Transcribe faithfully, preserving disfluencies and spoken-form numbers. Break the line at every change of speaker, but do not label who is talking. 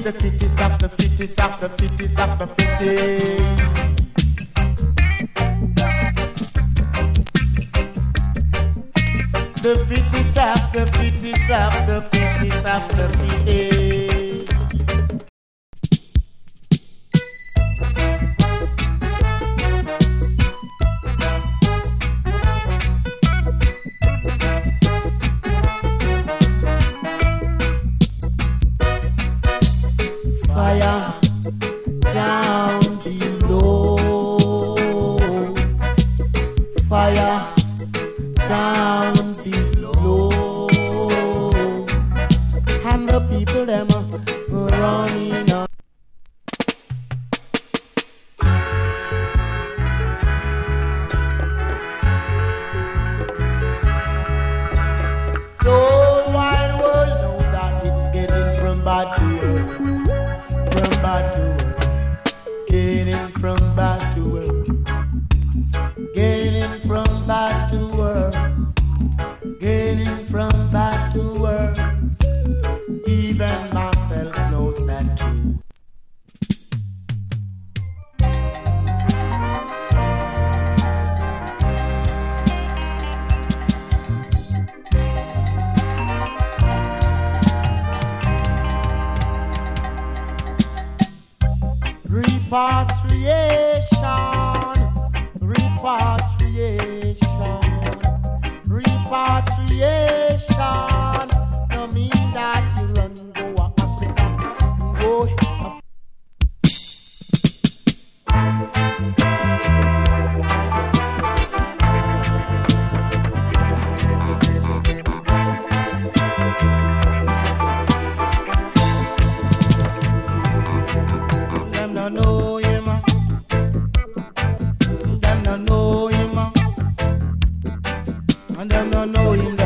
the fittest of the fittest of the fittest of the fittest. The fittest of the fittest of the fittest of the fittest. Fire down below, fire down below, and the people them are running on. The whole wide world know that it's getting from bad to worse. From bad to worse, getting from bad to worse, getting from bad to worse, getting from bad to worse. Even myself knows that too. Repatriation, repatriation, repatriation. No mean that you run go Africa, go. Them no know him, them no know him, and them no know him.